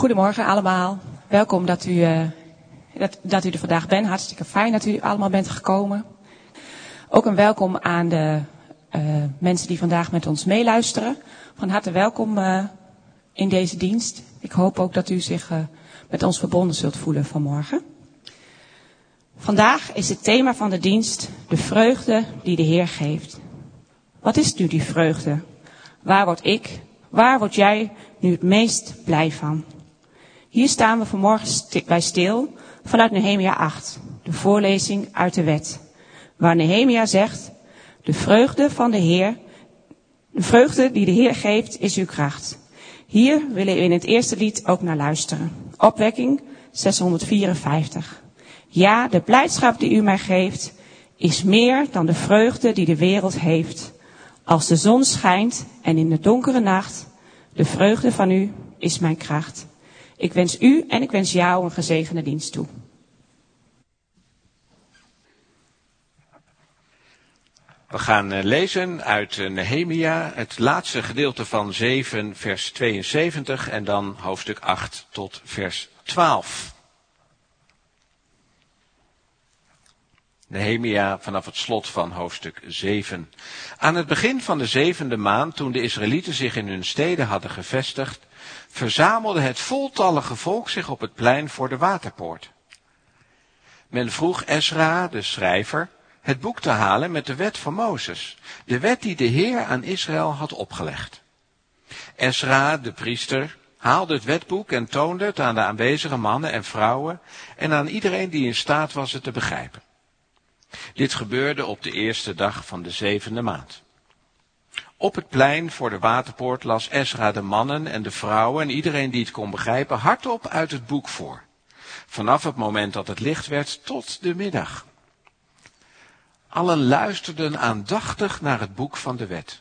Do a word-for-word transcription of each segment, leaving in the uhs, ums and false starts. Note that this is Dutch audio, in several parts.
Goedemorgen allemaal. Welkom dat u, uh, dat, dat u er vandaag bent. Hartstikke fijn dat u allemaal bent gekomen. Ook een welkom aan de uh, mensen die vandaag met ons meeluisteren. Van harte welkom uh, in deze dienst. Ik hoop ook dat u zich uh, met ons verbonden zult voelen vanmorgen. Vandaag is het thema van de dienst de vreugde die de Heer geeft. Wat is nu die vreugde? Waar word ik, waar word jij nu het meest blij van? Hier staan we vanmorgen st- bij stil vanuit Nehemia acht, de voorlezing uit de wet. Waar Nehemia zegt, de vreugde van de Heer, de vreugde die de Heer geeft is uw kracht. Hier willen we in het eerste lied ook naar luisteren. Opwekking zeshonderdvierenvijftig. Ja, de blijdschap die u mij geeft is meer dan de vreugde die de wereld heeft. Als de zon schijnt en in de donkere nacht, de vreugde van u is mijn kracht. Ik wens u en ik wens jou een gezegende dienst toe. We gaan lezen uit Nehemia, het laatste gedeelte van zeven, vers tweeënzeventig en dan hoofdstuk acht tot vers twaalf. Nehemia vanaf het slot van hoofdstuk zeven. Aan het begin van de zevende maand, toen de Israëlieten zich in hun steden hadden gevestigd, verzamelde het voltallige volk zich op het plein voor de waterpoort. Men vroeg Esra, de schrijver, het boek te halen met de wet van Mozes, de wet die de Heer aan Israël had opgelegd. Esra, de priester, haalde het wetboek en toonde het aan de aanwezige mannen en vrouwen en aan iedereen die in staat was het te begrijpen. Dit gebeurde op de eerste dag van de zevende maand. Op het plein voor de waterpoort las Esra de mannen en de vrouwen en iedereen die het kon begrijpen hardop uit het boek voor. Vanaf het moment dat het licht werd tot de middag. Allen luisterden aandachtig naar het boek van de wet.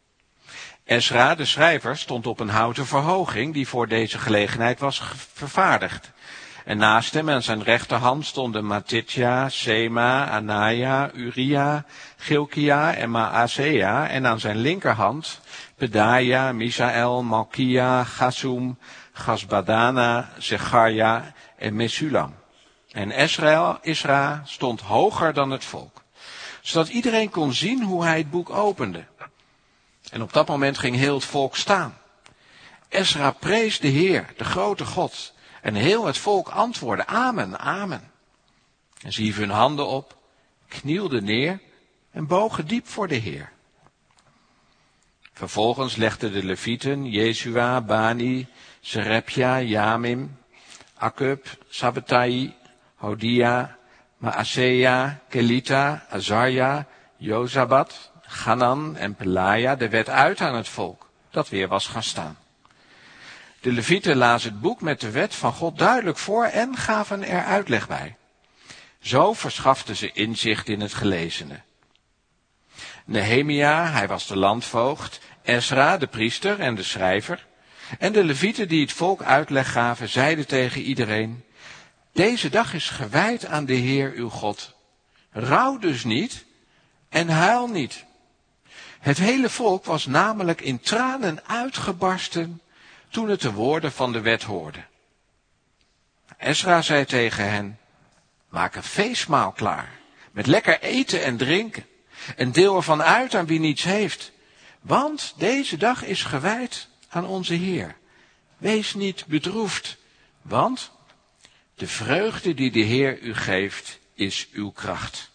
Esra, de schrijver, stond op een houten verhoging die voor deze gelegenheid was vervaardigd. En naast hem aan zijn rechterhand stonden Matitja, Sema, Anaja, Uria, Gilkia en Maasea. En aan zijn linkerhand Pedaja, Misael, Malkia, Gasum, Gasbadana, Zecharia en Mesulam. En Esra, Isra stond hoger dan het volk, zodat iedereen kon zien hoe hij het boek opende. En op dat moment ging heel het volk staan. Esra prees de Heer, de grote God. En heel het volk antwoordde, amen, amen. En ze hieven hun handen op, knielden neer en bogen diep voor de Heer. Vervolgens legden de Levieten, Jezua, Bani, Serepja, Jamim, Akub, Sabbatai, Hodia, Maasea, Kelita, Azarja, Jozabat, Hanan en Pelaja de wet uit aan het volk, dat weer was gaan staan. De Levieten lazen het boek met de wet van God duidelijk voor en gaven er uitleg bij. Zo verschaften ze inzicht in het gelezene. Nehemia, hij was de landvoogd, Esra, de priester en de schrijver, en de Levieten die het volk uitleg gaven, zeiden tegen iedereen, deze dag is gewijd aan de Heer uw God. Rouw dus niet en huil niet. Het hele volk was namelijk in tranen uitgebarsten toen het de woorden van de wet hoorde. Esra zei tegen hen, maak een feestmaal klaar, met lekker eten en drinken, en deel ervan uit aan wie niets heeft, want deze dag is gewijd aan onze Heer. Wees niet bedroefd, want de vreugde die de Heer u geeft, is uw kracht.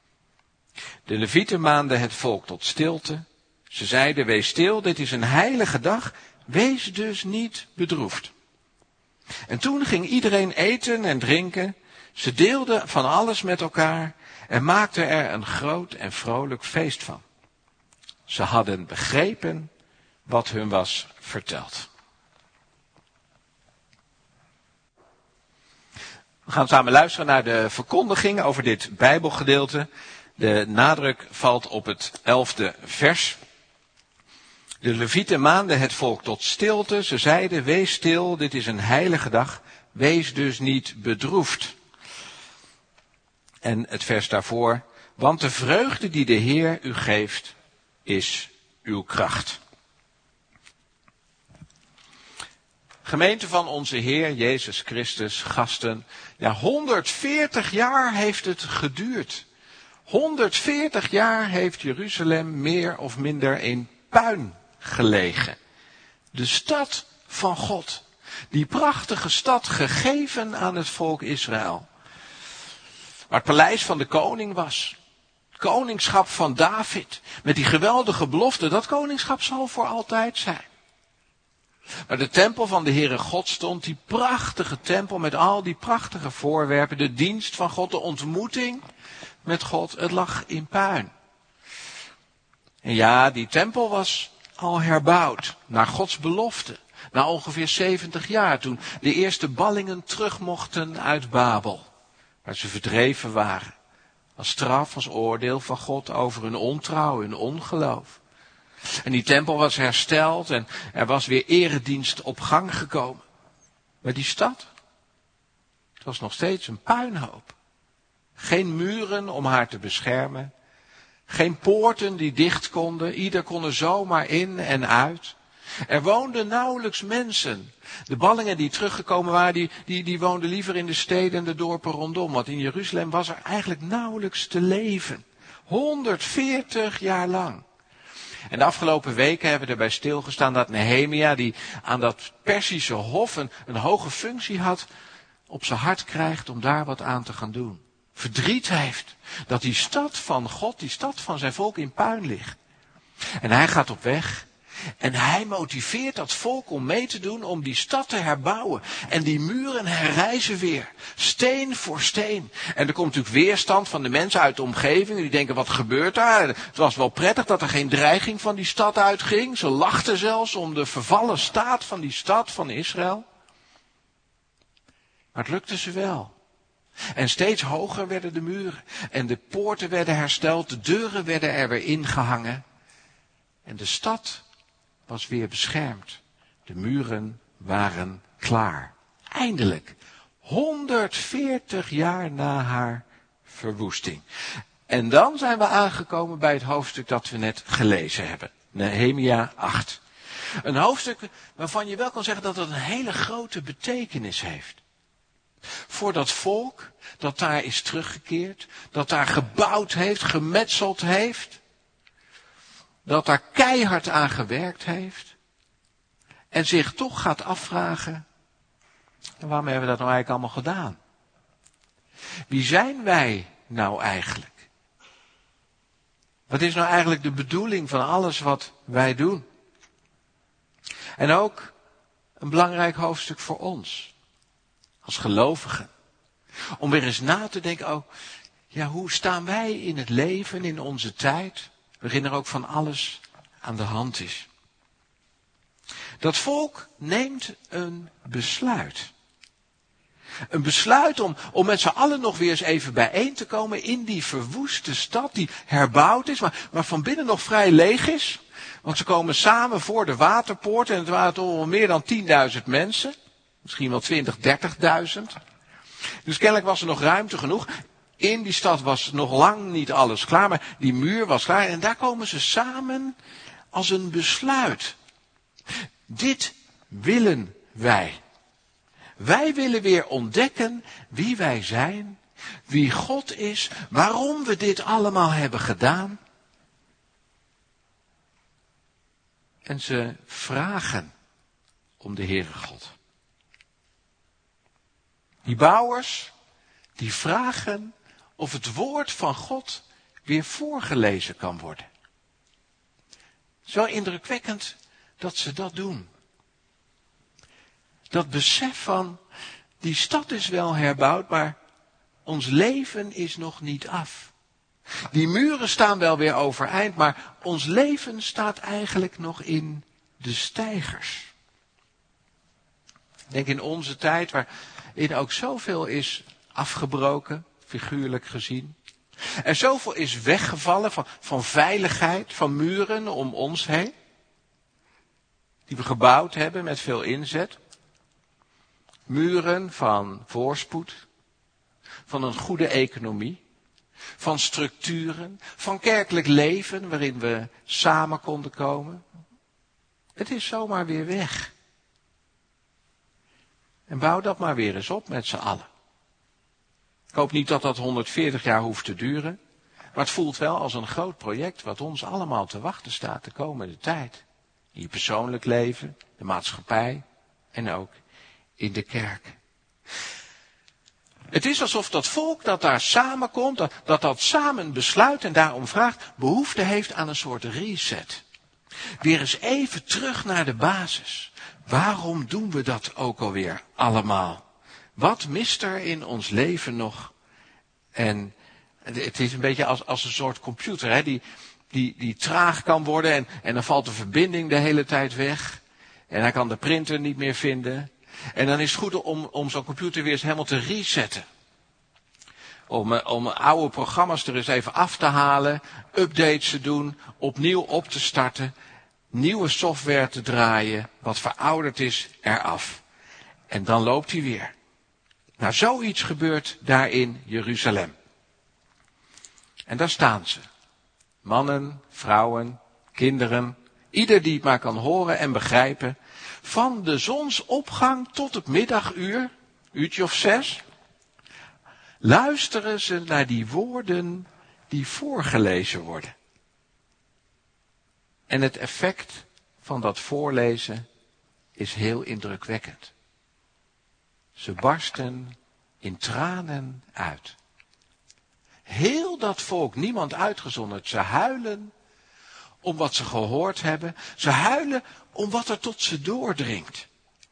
De Levieten maanden het volk tot stilte. Ze zeiden, wees stil, dit is een heilige dag, wees dus niet bedroefd. En toen ging iedereen eten en drinken. Ze deelden van alles met elkaar en maakten er een groot en vrolijk feest van. Ze hadden begrepen wat hun was verteld. We gaan samen luisteren naar de verkondiging over dit Bijbelgedeelte. De nadruk valt op het elfde vers. De Levieten maanden het volk tot stilte. Ze zeiden, wees stil, dit is een heilige dag. Wees dus niet bedroefd. En het vers daarvoor. Want de vreugde die de Heer u geeft, is uw kracht. Gemeente van onze Heer Jezus Christus, gasten. Ja, honderdveertig jaar heeft het geduurd. honderdveertig jaar heeft Jeruzalem meer of minder in puin gelegen. De stad van God. Die prachtige stad gegeven aan het volk Israël. Waar het paleis van de koning was. Koningschap van David. Met die geweldige belofte. Dat koningschap zal voor altijd zijn. Waar de tempel van de Heere God stond. Die prachtige tempel met al die prachtige voorwerpen. De dienst van God. De ontmoeting met God. Het lag in puin. En ja, die tempel was al herbouwd. Naar Gods belofte. Na ongeveer zeventig jaar. Toen de eerste ballingen terug mochten uit Babel. Waar ze verdreven waren. Als straf, als oordeel van God over hun ontrouw, hun ongeloof. En die tempel was hersteld en er was weer eredienst op gang gekomen. Maar die stad, het was nog steeds een puinhoop. Geen muren om haar te beschermen. Geen poorten die dicht konden. Ieder kon er zomaar in en uit. Er woonden nauwelijks mensen. De ballingen die teruggekomen waren, die, die, die woonden liever in de steden en de dorpen rondom. Want in Jeruzalem was er eigenlijk nauwelijks te leven. honderdveertig jaar lang. En de afgelopen weken hebben we erbij stilgestaan dat Nehemia, die aan dat Persische hof een, een hoge functie had, op zijn hart krijgt om daar wat aan te gaan doen. Verdriet heeft dat die stad van God, die stad van zijn volk in puin ligt. En hij gaat op weg. En hij motiveert dat volk om mee te doen om die stad te herbouwen. En die muren herrijzen weer. Steen voor steen. En er komt natuurlijk weerstand van de mensen uit de omgeving. Die denken, wat gebeurt daar? Het was wel prettig dat er geen dreiging van die stad uitging. Ze lachten zelfs om de vervallen staat van die stad van Israël. Maar het lukte ze wel. En steeds hoger werden de muren. En de poorten werden hersteld. De deuren werden er weer ingehangen. En de stad was weer beschermd. De muren waren klaar. Eindelijk. honderdveertig jaar na haar verwoesting. En dan zijn we aangekomen bij het hoofdstuk dat we net gelezen hebben. Nehemia acht. Een hoofdstuk waarvan je wel kan zeggen dat het een hele grote betekenis heeft. Voor dat volk dat daar is teruggekeerd. Dat daar gebouwd heeft, gemetseld heeft. Dat daar keihard aan gewerkt heeft. En zich toch gaat afvragen. En waarom hebben we dat nou eigenlijk allemaal gedaan? Wie zijn wij nou eigenlijk? Wat is nou eigenlijk de bedoeling van alles wat wij doen? En ook een belangrijk hoofdstuk voor ons. Als gelovigen. Om weer eens na te denken. Oh, ja, hoe staan wij in het leven, in onze tijd? Waarin er ook van alles aan de hand is. Dat volk neemt een besluit. Een besluit om, om met z'n allen nog weer eens even bijeen te komen in die verwoeste stad die herbouwd is, maar, maar van binnen nog vrij leeg is. Want ze komen samen voor de waterpoort en het waren toch wel meer dan tienduizend mensen. Misschien wel twintig, dertigduizend. Dus kennelijk was er nog ruimte genoeg. In die stad was nog lang niet alles klaar, maar die muur was klaar. En daar komen ze samen als een besluit. Dit willen wij. Wij willen weer ontdekken wie wij zijn, wie God is, waarom we dit allemaal hebben gedaan. En ze vragen om de Heere God. Die bouwers, die vragen of het woord van God weer voorgelezen kan worden. Zo indrukwekkend dat ze dat doen. Dat besef van, die stad is wel herbouwd, maar ons leven is nog niet af. Die muren staan wel weer overeind, maar ons leven staat eigenlijk nog in de steigers. Ik denk in onze tijd, waarin ook zoveel is afgebroken, figuurlijk gezien. Er zoveel is weggevallen van, van veiligheid, van muren om ons heen. Die we gebouwd hebben met veel inzet. Muren van voorspoed. Van een goede economie. Van structuren. Van kerkelijk leven waarin we samen konden komen. Het is zomaar weer weg. En bouw dat maar weer eens op met z'n allen. Ik hoop niet dat dat honderdveertig jaar hoeft te duren. Maar het voelt wel als een groot project wat ons allemaal te wachten staat de komende tijd. In je persoonlijk leven, de maatschappij en ook in de kerk. Het is alsof dat volk dat daar samenkomt, dat dat, dat samen besluit en daarom vraagt, behoefte heeft aan een soort reset. Weer eens even terug naar de basis. Waarom doen we dat ook alweer allemaal? Wat mist er in ons leven nog? En het is een beetje als, als een soort computer, hè, die, die, die traag kan worden en, en dan valt de verbinding de hele tijd weg. En hij kan de printer niet meer vinden. En dan is het goed om, om zo'n computer weer eens helemaal te resetten. Om, om oude programma's er eens even af te halen, updates te doen, opnieuw op te starten, nieuwe software te draaien, wat verouderd is, eraf. En dan loopt hij weer. Nou, zoiets gebeurt daar in Jeruzalem. En daar staan ze. Mannen, vrouwen, kinderen, ieder die het maar kan horen en begrijpen. Van de zonsopgang tot het middaguur, uurtje of zes, luisteren ze naar die woorden die voorgelezen worden. En het effect van dat voorlezen is heel indrukwekkend. Ze barsten in tranen uit. Heel dat volk, niemand uitgezonderd, ze huilen om wat ze gehoord hebben. Ze huilen om wat er tot ze doordringt.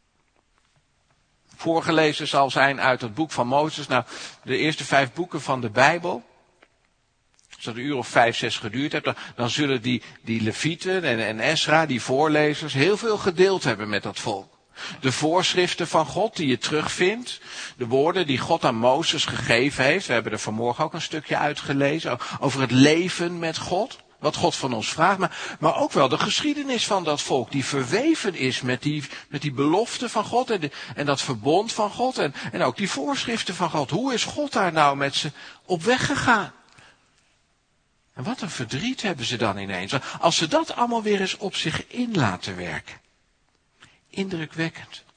Voorgelezen zal zijn uit het boek van Mozes. Nou, de eerste vijf boeken van de Bijbel. Als dat een uur of vijf, zes geduurd heeft, dan, dan zullen die, die Levieten en, en Esra, die voorlezers, heel veel gedeeld hebben met dat volk. De voorschriften van God die je terugvindt. De woorden die God aan Mozes gegeven heeft. We hebben er vanmorgen ook een stukje uitgelezen. Over het leven met God. Wat God van ons vraagt. Maar, maar ook wel de geschiedenis van dat volk. Die verweven is met die, met die belofte van God. En, de, en dat verbond van God. En, en ook die voorschriften van God. Hoe is God daar nou met ze op weg gegaan? En wat een verdriet hebben ze dan ineens. Als ze dat allemaal weer eens op zich in laten werken. Indrukwekkend.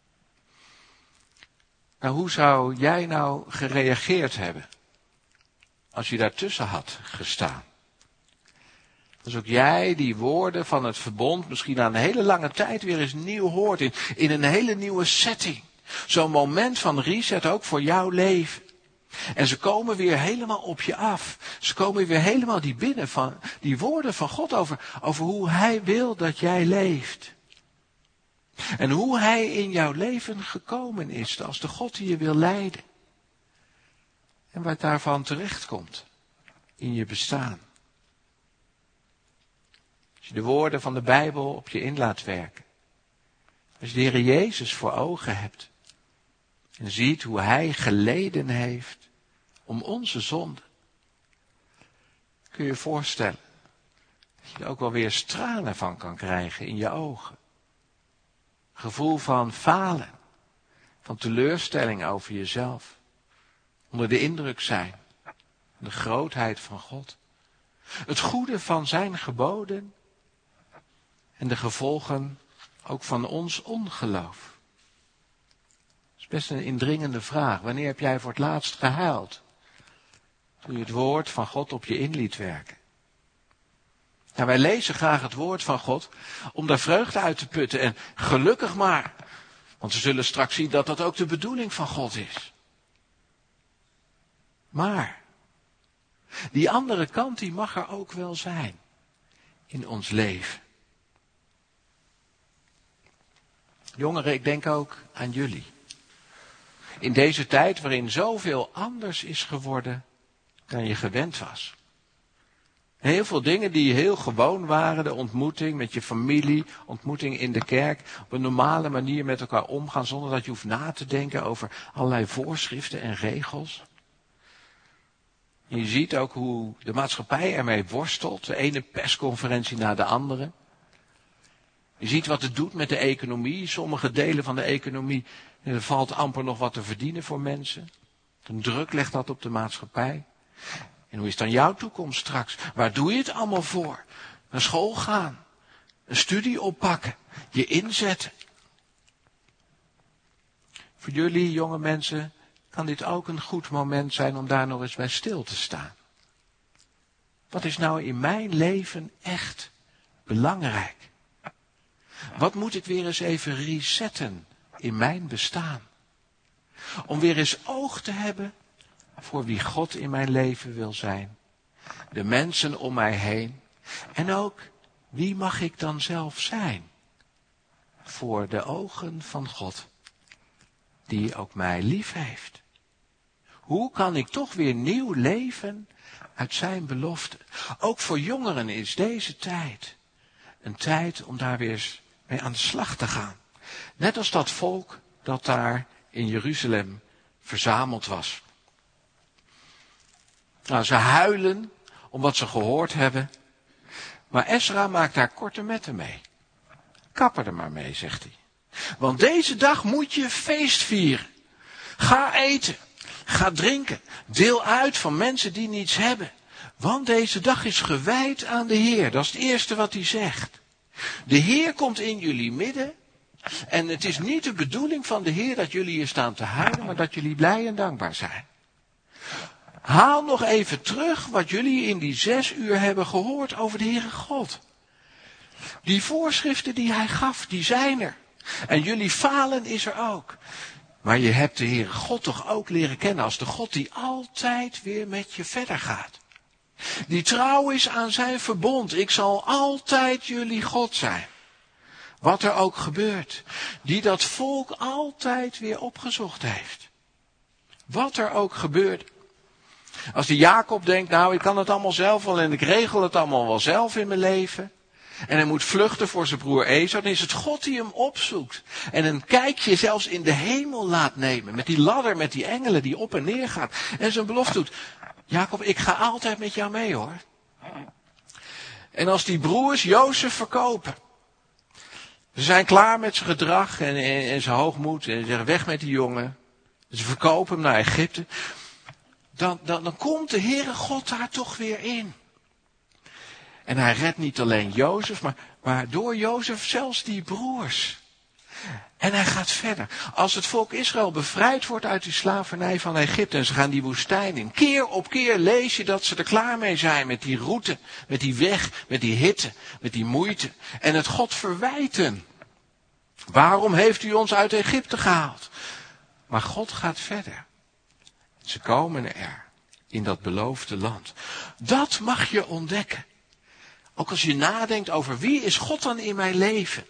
Nou, hoe zou jij nou gereageerd hebben als je daartussen had gestaan? Als ook jij die woorden van het verbond misschien na een hele lange tijd weer eens nieuw hoort. In, in een hele nieuwe setting. Zo'n moment van reset ook voor jouw leven. En ze komen weer helemaal op je af. Ze komen weer helemaal die binnen van die woorden van God over, over hoe Hij wil dat jij leeft. En hoe Hij in jouw leven gekomen is als de God die je wil leiden. En wat daarvan terechtkomt in je bestaan. Als je de woorden van de Bijbel op je in laat werken. Als je de Heer Jezus voor ogen hebt. En ziet hoe Hij geleden heeft om onze zonde. Kun je je voorstellen dat je er ook wel weer stralen van kan krijgen in je ogen. Gevoel van falen, van teleurstelling over jezelf. Onder de indruk zijn van de grootheid van God. Het goede van zijn geboden en de gevolgen ook van ons ongeloof. Dat is best een indringende vraag. Wanneer heb jij voor het laatst gehuild? Toen je het woord van God op je in liet werken. Nou, wij lezen graag het woord van God om daar vreugde uit te putten. En gelukkig maar. Want we zullen straks zien dat dat ook de bedoeling van God is. Maar die andere kant die mag er ook wel zijn in ons leven. Jongeren, ik denk ook aan jullie. In deze tijd waarin zoveel anders is geworden dan je gewend was. Heel veel dingen die heel gewoon waren, de ontmoeting met je familie, ontmoeting in de kerk, op een normale manier met elkaar omgaan zonder dat je hoeft na te denken over allerlei voorschriften en regels. En je ziet ook hoe de maatschappij ermee worstelt, de ene persconferentie na de andere. Je ziet wat het doet met de economie, sommige delen van de economie, er valt amper nog wat te verdienen voor mensen. Een druk legt dat op de maatschappij. En hoe is dan jouw toekomst straks? Waar doe je het allemaal voor? Naar school gaan. Een studie oppakken. Je inzetten. Voor jullie jonge mensen kan dit ook een goed moment zijn om daar nog eens bij stil te staan. Wat is nou in mijn leven echt belangrijk? Wat moet ik weer eens even resetten in mijn bestaan? Om weer eens oog te hebben voor wie God in mijn leven wil zijn. De mensen om mij heen. En ook, wie mag ik dan zelf zijn? Voor de ogen van God. Die ook mij lief heeft. Hoe kan ik toch weer nieuw leven uit zijn belofte? Ook voor jongeren is deze tijd een tijd om daar weer eens mee aan de slag te gaan. Net als dat volk dat daar in Jeruzalem verzameld was. Nou, ze huilen om wat ze gehoord hebben. Maar Esra maakt daar korte metten mee. Kapper er maar mee, zegt hij. Want deze dag moet je feest vieren. Ga eten. Ga drinken. Deel uit van mensen die niets hebben. Want deze dag is gewijd aan de Heer. Dat is het eerste wat hij zegt. De Heer komt in jullie midden. En het is niet de bedoeling van de Heer dat jullie hier staan te huilen, maar dat jullie blij en dankbaar zijn. Haal nog even terug wat jullie in die zes uur hebben gehoord over de Heere God. Die voorschriften die hij gaf, die zijn er. En jullie falen is er ook. Maar je hebt de Heere God toch ook leren kennen als de God die altijd weer met je verder gaat. Die trouw is aan zijn verbond. Ik zal altijd jullie God zijn. Wat er ook gebeurt. Die dat volk altijd weer opgezocht heeft. Wat er ook gebeurt. Als die Jacob denkt, nou ik kan het allemaal zelf wel en ik regel het allemaal wel zelf in mijn leven. En hij moet vluchten voor zijn broer Esau. Dan is het God die hem opzoekt. En een kijkje zelfs in de hemel laat nemen. Met die ladder, met die engelen die op en neer gaat. En zijn belofte doet. Jacob, ik ga altijd met jou mee hoor. En als die broers Jozef verkopen. Ze zijn klaar met zijn gedrag en, en, en zijn hoogmoed. En ze zeggen weg met die jongen. Ze verkopen hem naar Egypte. Dan, dan, dan komt de Heere God daar toch weer in. En hij redt niet alleen Jozef, maar, maar door Jozef zelfs die broers. En hij gaat verder. Als het volk Israël bevrijd wordt uit die slavernij van Egypte en ze gaan die woestijn in. Keer op keer lees je dat ze er klaar mee zijn met die route, met die weg, met die hitte, met die moeite. En het God verwijten. Waarom heeft u ons uit Egypte gehaald? Maar God gaat verder. Ze komen er in dat beloofde land. Dat mag je ontdekken. Ook als je nadenkt over wie is God dan in mijn leven.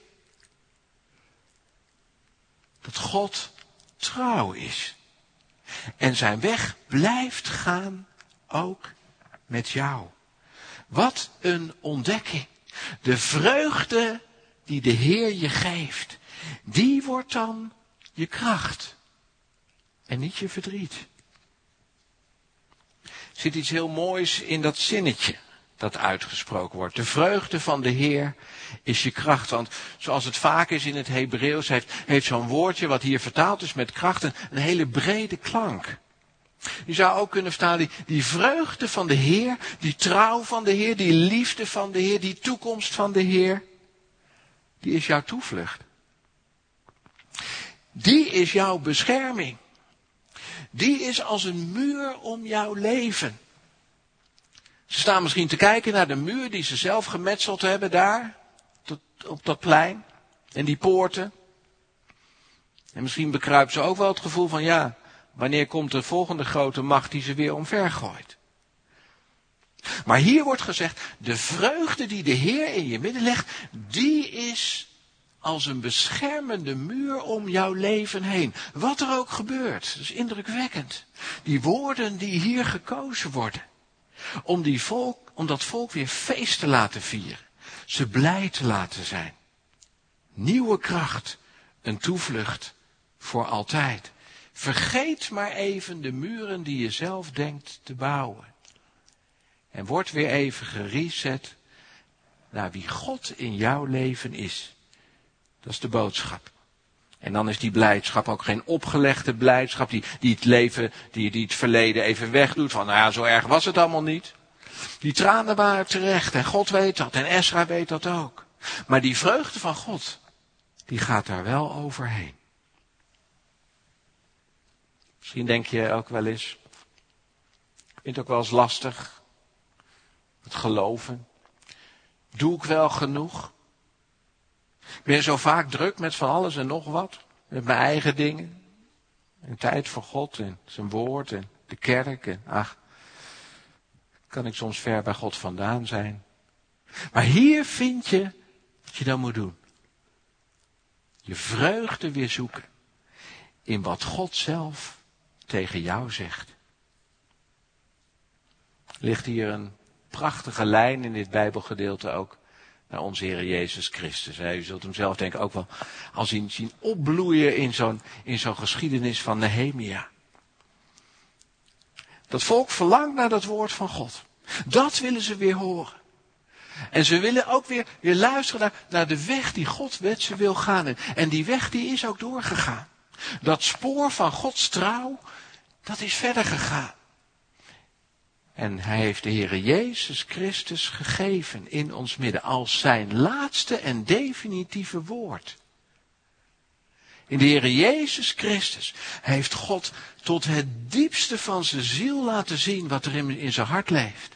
Dat God trouw is. En zijn weg blijft gaan ook met jou. Wat een ontdekking. De vreugde die de Heer je geeft. Die wordt dan je kracht. En niet je verdriet. Er zit iets heel moois in dat zinnetje dat uitgesproken wordt. De vreugde van de Heer is je kracht. Want zoals het vaak is in het Hebreeuws, heeft, heeft zo'n woordje wat hier vertaald is met kracht een, een hele brede klank. Je zou ook kunnen vertalen, die, die vreugde van de Heer, die trouw van de Heer, die liefde van de Heer, die toekomst van de Heer, die is jouw toevlucht. Die is jouw bescherming. Die is als een muur om jouw leven. Ze staan misschien te kijken naar de muur die ze zelf gemetseld hebben daar, op dat plein, en die poorten. En misschien bekruipt ze ook wel het gevoel van, ja, wanneer komt de volgende grote macht die ze weer omvergooit? Maar hier wordt gezegd, de vreugde die de Heer in je midden legt, die is als een beschermende muur om jouw leven heen. Wat er ook gebeurt, dat is indrukwekkend. Die woorden die hier gekozen worden. Om, die volk, om dat volk weer feest te laten vieren. Ze blij te laten zijn. Nieuwe kracht, een toevlucht voor altijd. Vergeet maar even de muren die je zelf denkt te bouwen. En word weer even gereset naar wie God in jouw leven is. Dat is de boodschap. En dan is die blijdschap ook geen opgelegde blijdschap die, die het leven, die, die het verleden even wegdoet. Van nou ja, zo erg was het allemaal niet. Die tranen waren terecht en God weet dat en Esra weet dat ook. Maar die vreugde van God, die gaat daar wel overheen. Misschien denk je ook wel eens, ik vind het ook wel eens lastig, het geloven. Doe ik wel genoeg? Ik ben zo vaak druk met van alles en nog wat, met mijn eigen dingen. En tijd voor God en zijn woord en de kerk. En ach, kan ik soms ver bij God vandaan zijn. Maar hier vind je wat je dan moet doen. Je vreugde weer zoeken in wat God zelf tegen jou zegt. Er ligt hier een prachtige lijn in dit Bijbelgedeelte ook naar onze Heer Jezus Christus. U zult hem zelf denk ik ook wel al zien, zien opbloeien in zo'n, in zo'n geschiedenis van Nehemia. Dat volk verlangt naar dat woord van God. Dat willen ze weer horen. En ze willen ook weer, weer luisteren naar, naar de weg die God met ze wil gaan. En, en die weg die is ook doorgegaan. Dat spoor van Gods trouw, dat is verder gegaan. En hij heeft de Heere Jezus Christus gegeven in ons midden als zijn laatste en definitieve woord. In de Heere Jezus Christus heeft God tot het diepste van zijn ziel laten zien wat er in, in zijn hart leeft.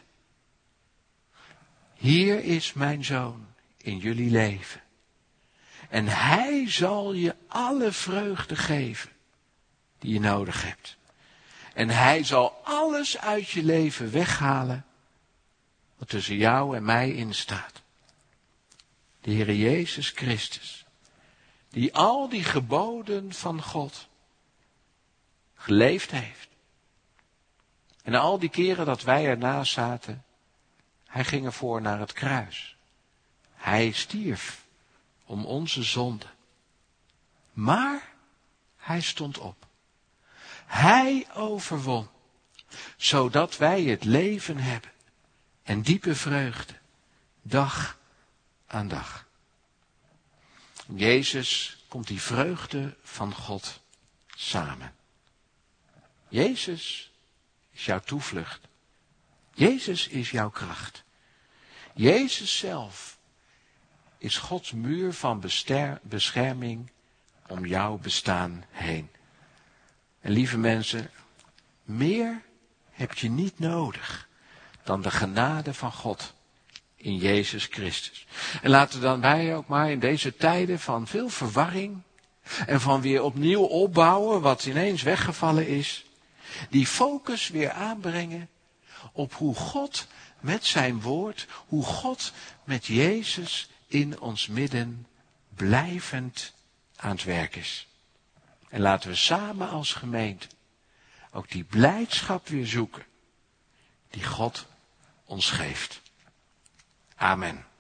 Hier is mijn zoon in jullie leven. En hij zal je alle vreugde geven die je nodig hebt. En hij zal alles uit je leven weghalen wat tussen jou en mij instaat. De Heere Jezus Christus, die al die geboden van God geleefd heeft. En al die keren dat wij ernaast zaten, hij ging ervoor naar het kruis. Hij stierf om onze zonde. Maar hij stond op. Hij overwon, zodat wij het leven hebben en diepe vreugde, dag aan dag. In Jezus komt die vreugde van God samen. Jezus is jouw toevlucht. Jezus is jouw kracht. Jezus zelf is Gods muur van bester- bescherming om jouw bestaan heen. En lieve mensen, meer heb je niet nodig dan de genade van God in Jezus Christus. En laten we dan wij ook maar in deze tijden van veel verwarring en van weer opnieuw opbouwen wat ineens weggevallen is, die focus weer aanbrengen op hoe God met zijn woord, hoe God met Jezus in ons midden blijvend aan het werk is. En laten we samen als gemeente ook die blijdschap weer zoeken die God ons geeft. Amen.